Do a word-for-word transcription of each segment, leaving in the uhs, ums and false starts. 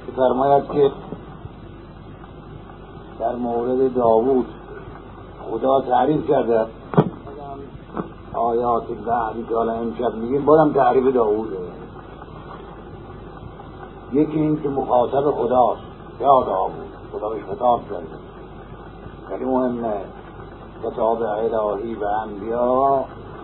فرماید که در مورد داوود خدا تعریف کرده آیات بعدی که حالا امشب میگیم، بازم تعریف داووده. یکی این که مخاطب خداست، یا داوود خدا بهش خطاب کرده، خیلی مهمه. خطاب الهی به انبیا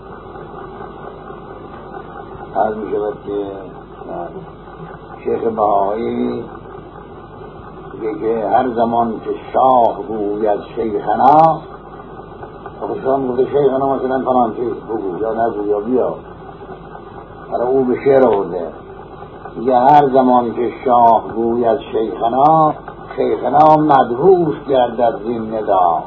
هر می شود که شیخ بهایی میگه که هر زمان که شاه گوید شیخنا، خودشان میگه شیخنا مثلا فلان چیز بگو یا نگو یا بیا، برای او به شعر آورده. میگه هر زمان که شاه گوید شیخنا، شیخنا مدهوش گردد زین ندا.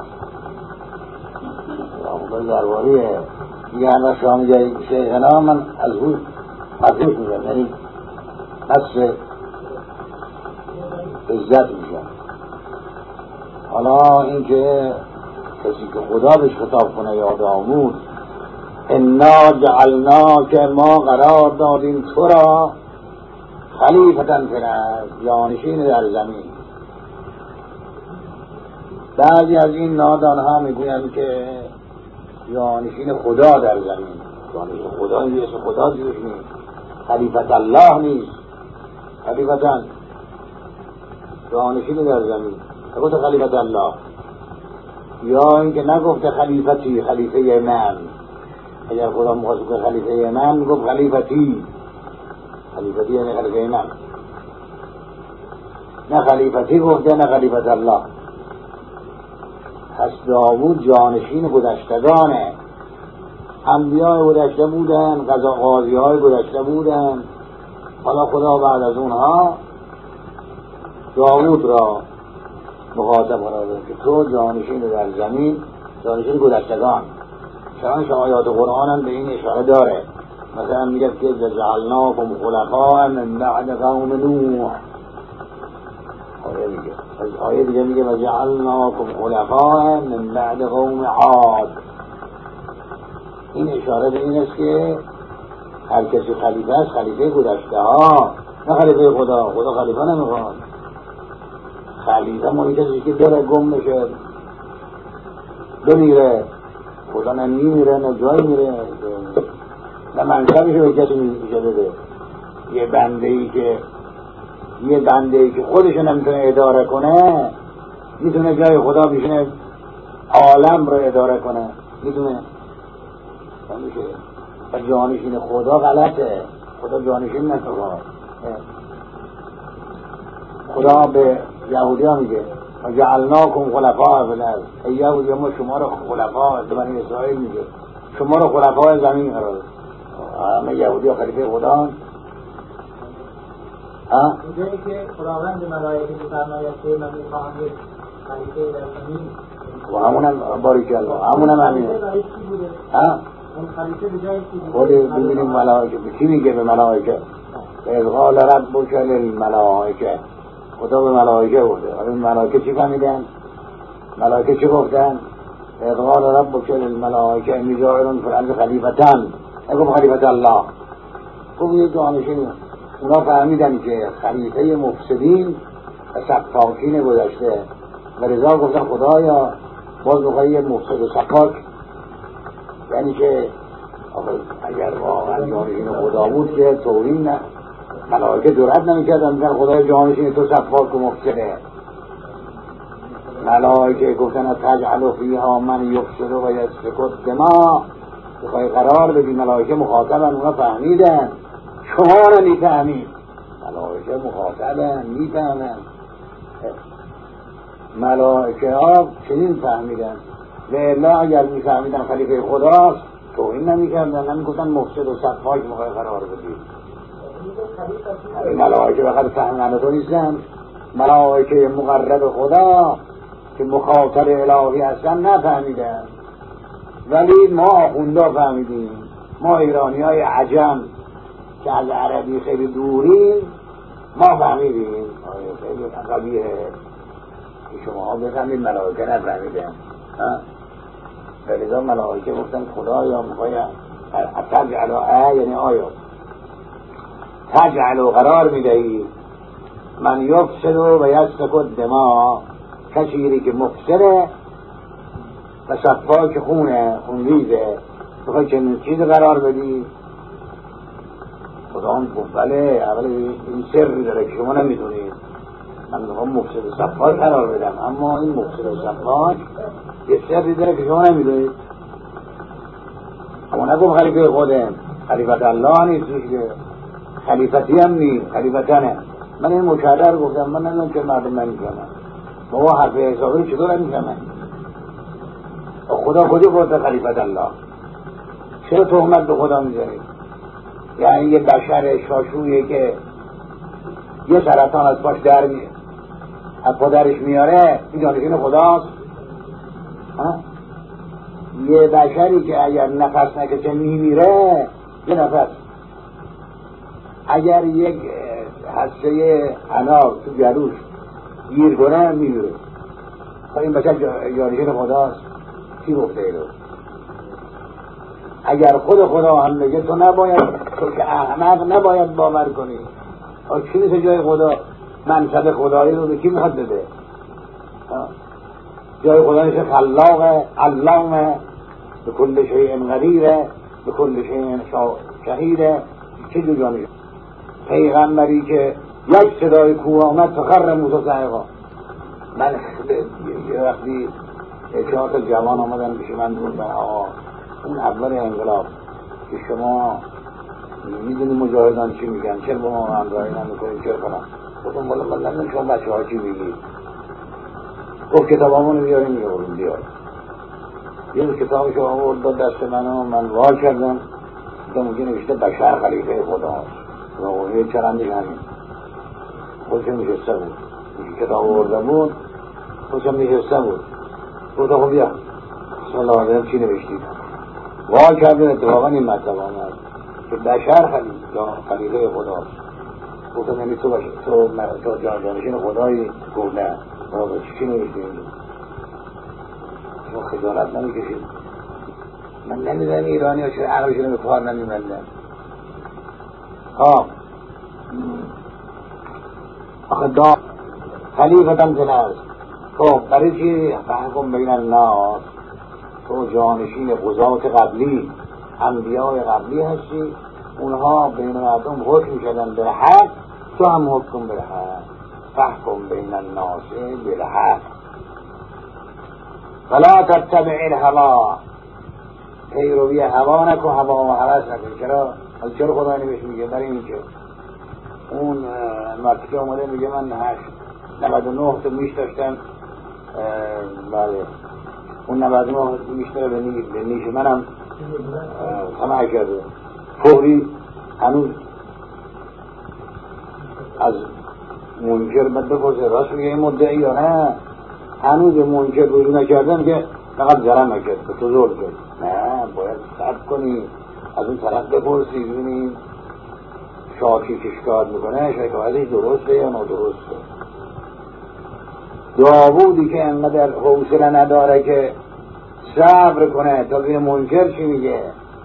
به درباریه میگه هر وقت شاه میگه شیخنا، من از او مدهوش میگم، یعنی نفس عزت میشم. حالا این که کسی که خدا بهش خطاب کنه یا داوود، انا جعلنا که ما قرار دادیم تو را خلیفتن فی الارض، جانشین در زمین. بعضی از این نادان ها میگویند که جانشین خدا در زمین، جانشین خدا نیست، خدا دیوش نیست، خلیفت الله نیست، خلیفتن جانشین در زمین، نگفت خلیفت الله. یا اینکه نگفت خلیفتی، خلیفه من. اگر خدا مخواست که خلیفه من میگفت خلیفتی، خلیفتی یعنی خلیفه من، نه خلیفتی گفته نه خلیفت الله. پس داوود جانشین گذشتگانه، انبیاء گذشته بودن، قضا قاضی های گذشته بودن. حالا خدا بعد از اونها داوود را مخاطب قرار داد که تو جانشین در زمین، جانشین گذشتگان. چنانچه آیات قرآن هم به این اشاره داره. مثلا میگه که جعلناکم خلفاء من بعد قوم نوح، آیه میگه از آیه دیگه میگه و جعلناکم خلفاء من بعد قوم عاد. این اشاره به این است که هر کسی خلیفه است، خلیفه گذشته ها، نه خلیفه خدا. خدا خلیفه نمیخواد. خلیفه مالی کسی که بره گم بشه بمیره، خدا نه میمیره نه جایی میره، نه منصبشو به کسی میشه بده. یه بنده ای که یه بنده ای که خودشو نمیتونه اداره کنه، میتونه جای خدا بشینه عالم رو اداره کنه، میتونه نمیشه. و جانشین خدا غلطه، خدا جانشین نمیخواد. خدا به یهودی ها میگه و جعلناکم خلفاء فی الارض، ای یهودی ما شما رو خلفاء، به بنی اسرائیل میگه شما رو خلفاء زمین قرار داد. همه یهودی ها خلیفه خدا هست. ها؟ اونجایی که خداوند ملائکه میفرماید که من میخواهم یک خلیفه در زمین، و همونم باریکالله، همونم همینه. ها؟ اون خلیفه به جای کی بود؟ خودی ببینیم ملائکه چی میگه به ملائکه؟ اذ قال ربک للملائکه، خدا به ملائکه گفته. حالا این ملائکه چی فهمیدن؟ ملائکه چی گفتن؟ اذ قال ربک للملائکه انی جاعل فی الارض خلیفة، نگفت خلیفة الله، گفت یه جانشین. اونا فهمیدن که خلیفه مفسدین و سفاکین گذشته و رضا گفتن خدایا باز بخوایی یه مفسد و سفاک. یعنی که اگر واقعا جانشین خدا بود که توهین نه، ملائکه جرأت نمی‌کردن میگن خدای جانشین تو سفاک و مفسده. ملائکه گفتن تجعل فیها من یفسد و یسفک الدماء، بخوای قرار بدی. ملائکه مخاطبن، اونا فهمیدن، شما رو میفهمید. ملائکه مخاطبن، میفهمن. ملائکه ها چنین فهمیدن. و الا اگر میفهمیدن خلیفه خداست توهین نمی‌کردن، نمی‌گفتن مفسد و سفاک میخوای قرار بدی. ملائکه بخاطر فهمنده تو نیستن. ملائکه مقرب خدا که مخاطب الهی هستن نفهمیدن، ولی ما آخوندا فهمیدیم. ما ایرانی های عجم که از عربی خیلی دوریم ما فهمیدیم. خیلی قبیه شما ها بفهمید، ملائکه نفهمیدن. ولیدا ملائکه گفتن خدا یا میخوای تجعل اه یعنی آیا تجعل قرار میدهی من یفسد و یسفک دما، کسی که مفسده و سفاک خونه خونریزه بخوای چنین چیز قرار بدی. خدا هم گفت بله، اول این سری داره که شما نمیدونید، من میخوام مفسد و سفاک قرار بدم، اما این مفسد و سفاک یه سری داره که شما نمیدونید. اما نگفت خلیفه خودم، خلیفت الله نیستش که، خلیفتی هم نیست، خلیفتنه. من این مشاهده رو گفتم، من نمیدونم چه مردم نمیفهمن، بابا حرف حسابی چطور نمیفهمن؟ خدا خودی گفته خلیفت الله، چرا تهمت به خدا میزنید؟ یعنی یه بشر شاشویه که یه سرطان از پاش در می از پادرش میاره، این جانشین خداست؟ یه بشری که اگر نفس نکشه میمیره، یه نفس، اگر یک حسه انار تو گلوش گیر کنه میمیره. این بشر جانشین خداست؟ کی گفته ایرو؟ اگر خود خدا هم بگه تو نباید، تو که احمق نباید باور کنی. آه چی نیست جای خدا؟ منصب خدایی رو به کی میخواد بده؟ جای خدا نیست خلاقه، علامه، به کل شیء قدیره، به کل شیء شهیده. چه جو جانشین؟ پیغمبری که یک صدای کوه آمد فخر موسی صعقا. من یه وقتی چهار تا جوان آمدن پیش من بودن، آقا اون اول انقلاب که شما میدونی مجاهدان چی میگن، چرا با ما همراهی نمیکنید، چرا کنم؟ گفتم بالا من نمیدونم شما بچه ها چی میگید. گفت کتاب همونو بیاریم میاریم بیار. یه روز کتابش رو آورد داد دست منو، من وا کردم، گفتم اونجا نوشته بشر خلیفه خداست. نقوله چرندی همین خودشم نشسته بود، کتاب آورده بود، خودشم نشسته بود. گفتم خب بیا بسم الله الرحمن چی نوشتید؟ وا کردن اتفاقا این مطلب آمد که بشر خلیفه خداست. گفتم یعنی تو باشه، تو تو جانشین خدایی؟ گفت نه. چی نوشتید؟ شما خجالت نمیکشید؟ من نمیدونم ایرانی ها چرا عقلشون به کار نمیبندن. ها آخه دا خلیفتم تنست. خب برای چی فحکم بین الناس؟ تو جانشین قضات قبلی، انبیاء قبلی هستی، اونها بین مردم حکم کردن به حق، تو هم حکم به حق. فحکم بین الناس بالحق ولا تتبع الهوا، پیروی هوا نکن، هوا و هوس نکن. چرا؟ از چرا خدا نمیشه میگه؟ برای این که اون مرد که اومده میگه من هشت نود و نه تا میش داشتم، بله اون نود و نه میشتره به نیش، به نیش منم سمع کرده. فوری هنوز از منکر بد بپرسه راست میگه این مدعی یا نه؟ هنوز منکر رجوع نکردن که فقط ضرر نکرد، به تو زور کرد. نه، باید صبر کنی، از اون طرف بپرسی ببینی شاکی که شکار میکنه شکایتش درسته یا نادرسته. داوودی که انقدر حوصله نداره که صبر کنه تا ببینه منکر چی میگه،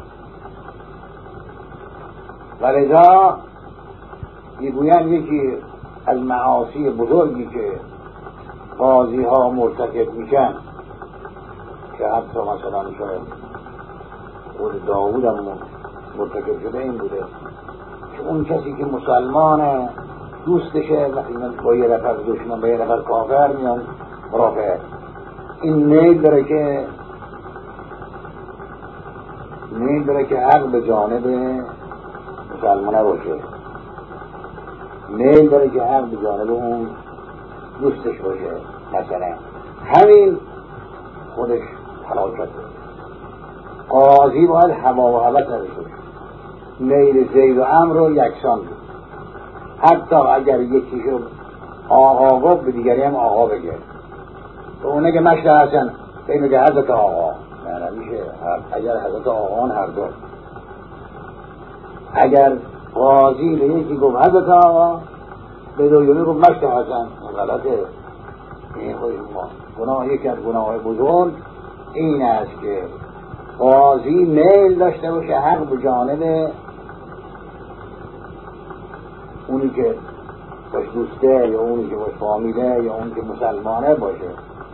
ولذا میگوین یکی از معاصی بزرگی که قاضی ها مرتکب میشن، که حتی مثلا شاید خود داوود هم مرتکب شده، این بوده که اون کسی که مسلمانه دوستشه وقتی من با یه نفر دشمن با یه نفر کافر میان رافع، این میل داره که میل داره که حق به جانب مسلمانه باشه، میل داره که حق به جانب اون دوستش باشه. مثلا همین خودش حلاکت. قاضی باید هوا و هوس نداشته باشه، میل زید و امر رو یکسان بود. حتی اگر یکیشو آقا گفت به دیگری هم آقا بگه. تو اونه که مشت حسن به میگه حضرت آقا، نه نمیشه. اگر حضرت آقا هر دو، اگر قاضی به یکی گفت حضرت آقا، به دویمی گفت مشت حسن، غلطه. این خودش ما گناه، یکی از گناه بزرگ این است که قاضی میل داشته باشه حق به جانب اونی که باش دوسته یا اونی که باش فامیله یا اونی که مسلمانه باشه.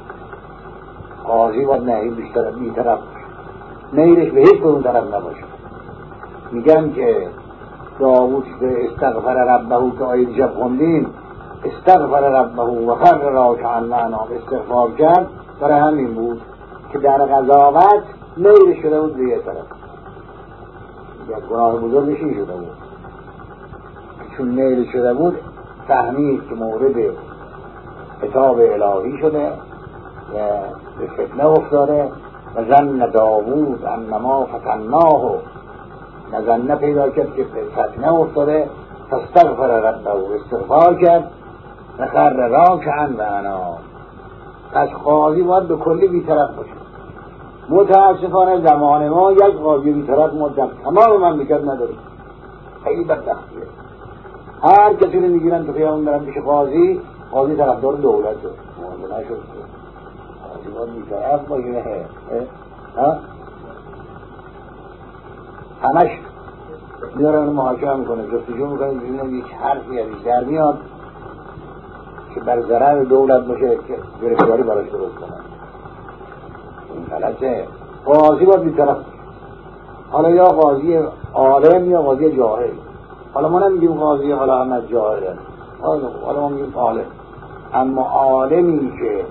قاضی باید نهی بیشتر بیطرف باشه، میلش به هیچ اون طرف نباشه. میگن که داوود به استغفر ربهو که آیه دیشب خوندیم، استغفر ربهو و خر راکعا معنا استغفار کرد، برای همین بود که در قضاوت میل شده بود به یه طرف. یک گناه بزرگش این شده بود، چون میل شده بود فهمید که مورد عتاب الهی شده و به فتنه افتاده و ظن داوود انما فتناه، نظنه پیدا کرد که فتنه افتاده، فاستغفر ربه و استغفار کرد و خر راکعا و اناب. پس قاضی باید به کلی بیطرف باشه. متاسفانه زمان ما یک قاضی بیطرف ما در تمام مملکت نداریم، خیلی بدبختیه. هر کسی رو میگیرن تو خیابون برن پیش قاضی، قاضی طرفدار دولته، موازنه شد. قاضی باید بیطرف باشه. ها همش میارن محاکمه میکنه، جستجو میکنه، ببینن یک حرفی ازش در میاد که بر ضرر دولت باشه که گرفتاری براش درست کنن. این غلطه. قاضی باید بیطرف باشه. حالا یا قاضی عالم یا قاضی جاهل. حالا ما نمیگیم قاضی حالا همه جاهل، حالا ما میگیم عالم. اما عالمی که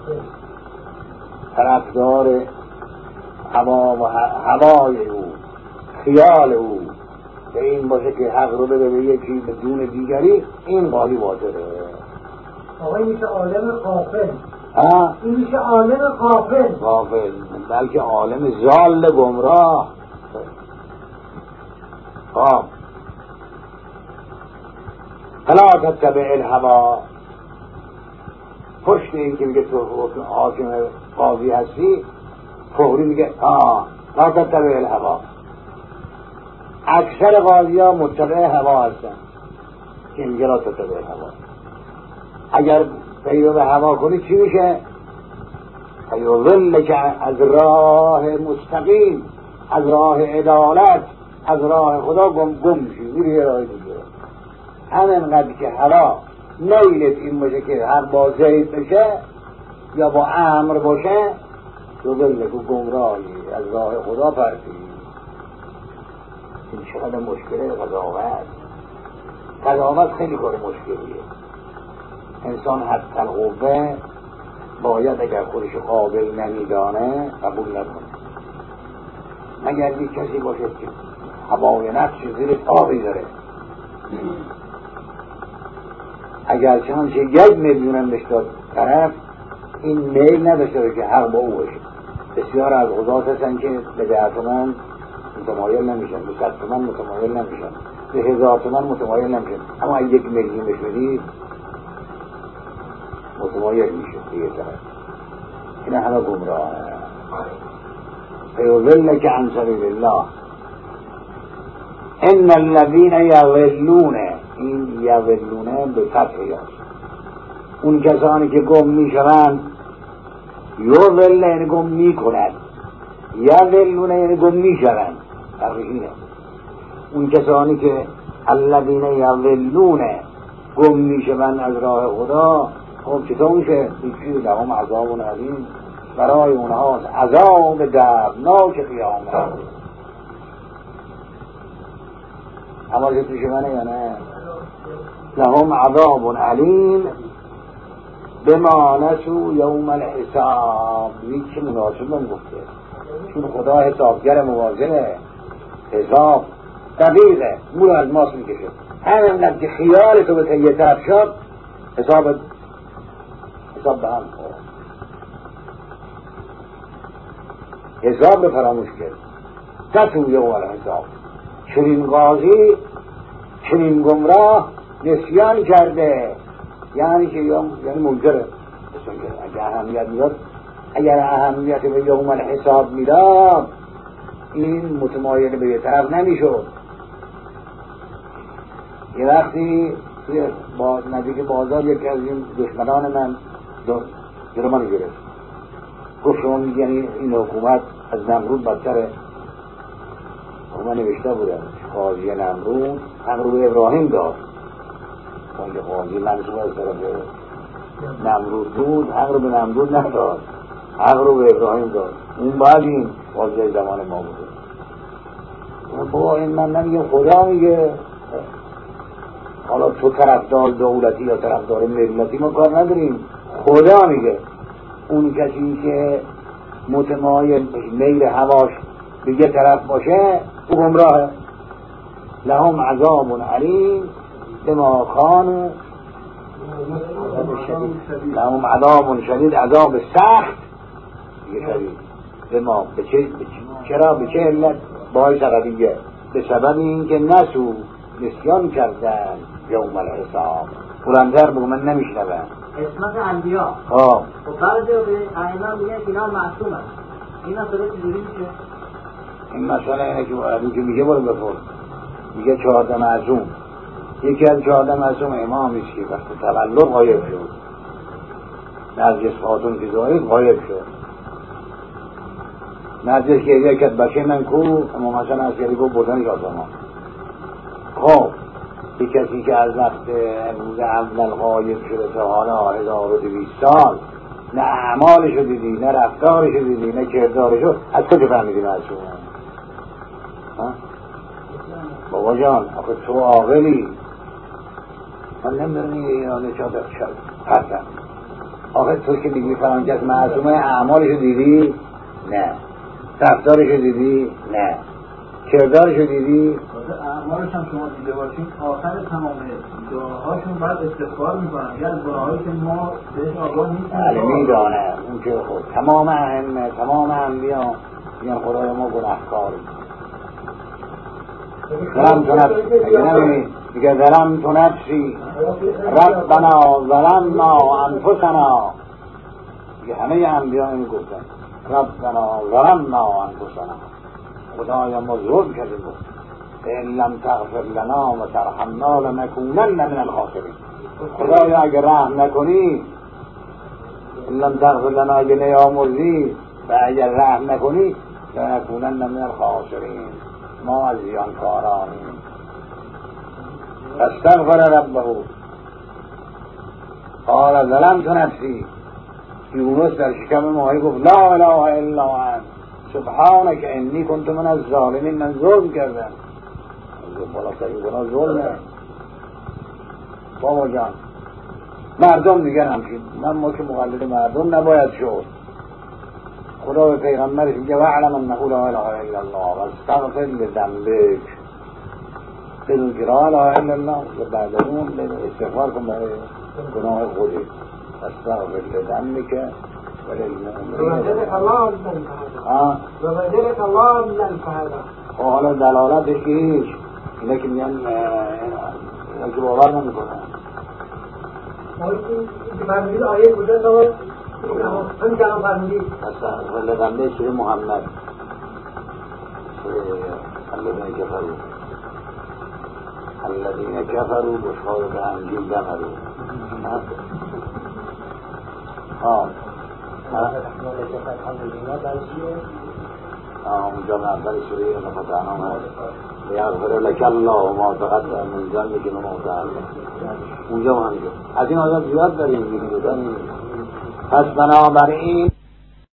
طرفدار هوا و هوای او، خیال او به این باشه که حق رو بده به یکی بدون دیگری، این قاضی واجبه. آقای میشه عالم غافل. ها؟ این میشه عالم غافل. غافل بلکه عالم ضال گمراه. خب فلا تتبع الهوا، پشت این که میگه تو حاکم قاضی هستی فوری میگه آه لا تتبع الهوا. اکثر قاضی ها متبع هوا هستن که میگه لا تتبع الهوا. اگر پیرو به هوا کنی چی میشه؟ فیضلک از راه مستقیم، از راه عدالت، از راه خدا گم گم میشی، میری یه راه دیگه. همینقدر که هوا میلت این باشه که حق با زید بشه یا با امر باشه، یضلک و گمراهی از راه خدا پرتی. این چقدر مشکله قضاوت. قضاوت خیلی کار مشکلیه. انسان حتی القوه باید اگر خودش قابل نمیدانه قبول نکنه، مگر یک کسی باشه که هوای نفس زیر پا بذاره. اگر چنانچه یک میلیونم بشتاد طرف این میل نداشته که حق با او باشه. بسیار از قضات هستن که به ده تومن متمایل نمیشن، به صد تومن متمایل نمیشن، به هزار تومن متمایل نمیشن، اما اگه یک میلیون بهش بدی متمایل میشه دیگه طرف. این همه گمراه. فیضلک عن سبیل الله. ان الذین یضلون، این یضلون به فتح یاست، اون کسانی که گم میشوند، یضل یعنی گم میکنند، یضلون یعنی گم میشوند. اینه اون کسانی که الذین یضلون گم میشوند از راه خدا. خب چطور میشه؟ بیچی لهم عذاب علیم، برای اونها عذاب دردناک قیامت. حواست میشه منه یا نه؟ لهم عذاب علیم بما نسوا یوم الحساب. هیچ مناسب من گفته، چون خدا حسابگر مواظبه، حساب دقیقه، مورو از ماست میکشه. همینقدر که خیال تو به یه طرف شد حساب حساب به هم خورد، حساب به فراموش کرد. نسوا یوم الحساب. چنین قاضی، چنین گمراه نسیان کرده، یعنی که یوم یعنی منکره. اگر اهمیت میداد، اگر اهمیت به یوم الحساب میداد این متمایل به یه طرف نمیشد. یه وقتی توی با نزدیک بازار یکی از این دشمنان من جلو من گرفت، گفت شما میگی این حکومت از نمرود بدتره. من نوشته بودم قاضی نمرود امر به ابراهیم داد، چون که قاضی منصوب از طرف نمرود بود، حق رو به نمرود نداد، حق رو به ابراهیم داد. اون بعد این قاضی زمان ما بوده. با این من نمیگم، خدا میگه. حالا تو طرفدار دولتی یا طرفدار ملتی ما کار نداریم، خدا میگه اون کسی که متمایل میل هواش به یه طرف باشه او گمراهه. لهم عذاب علیم بما کانوا لهم عذاب شدید، عذاب سخت دیگه شدید. بما به چه چرا به چه علت؟ باعث قضیه به سبب این که نسو نسیان کردن یوم الحساب. بلندتر بگو من نمیشنوم. اسمت انبیا آه و بعضی به ائمه میگن اینا معصوم هست. اینا سبب چجوری میشه؟ این مسئله اینه که علی که میگه برو بپرس، میگه چهارده معصوم. یکی از چهارده معصوم امامی است که وقتی تولد غایب شد، نرجس خاتون که ظاهر غایب شد، نرجس که یک از بچه من کو امام حسن عسکری گفت بردنش آسمان. خب یک کسی که از وقت روز اول غایب شده تا حالا هزار و دویست سال، نه اعمالشو دیدی، نه رفتارشو دیدی، نه کردارشو، از کجا فهمیدی معصومه؟ بابا جان آخه تو عاقلی، من نمیدونم ایرانه چا بخشد پرسم. آخه تو که میگی فلان کس معصومه، اعمالشو دیدی؟ نه. رفتارشو دیدی؟ نه. کردارشو دیدی؟ اعمالش هم شما دیده باشین آخر تمام دعاهاشون بعد استغفار میکنن، یعنی گناهایی که ما بهش آگاه نیستیم. بله میدانه اون که خود تمام ائمه تمام انبیا میگن خدایا ما گناهکاریم. ظلم تو نفسی، میگه ظلم تو نفسی ربنا ظلمنا انفسنا. میگه همه انبیا این گفتن ربنا ظلمنا انفسنا، خدایا ما ظلم کردیم، ان لم تغفر لنا و ترحمنا لنکونن من الخاسرین. خدایا اگه رحم نکنی، ان لم تغفر لنا اگه نیامرزی و اگر رحم نکنی لنکونن من الخاسرین، ما از زیانکارانیم. فاستغفر ربه قال ظلمت نفسی. یونس در شکم ماهی گفت لا اله الا انت سبحانک انی کنت من الظالمین، من ظلم کردم. بالا سری گناه ظلمه بابا جان. مردم میگن همچین، من ما که مقلد مردم نباید شد. خدا به پیغمبرش میگه وعلم انه لا اله الا الله و استغفر لذنبک، بدون که لا اله الا الله و بعد از اون استغفار کن برای گناه خودی. استغفر لذنبک و للمؤمنین. وبدلك الله من الفهذا. و حالا دلالتش که هیچ اینه که میگن اینه که باور نمی کنن. فرمودید آیه کجا داره؟ هم جناب فرمودید استغفر لذنبک سوره محمد، سوره الذین کفروا الذین کفروا بشخار به انجیل دمروا. آه اونجا اول سوره فتحنامه یغفر لک الله ما تقدم من ذنبک و ما تأخر. اونجا هم همینجا از این آیات زیاد داریم میگیم. پس بنابراین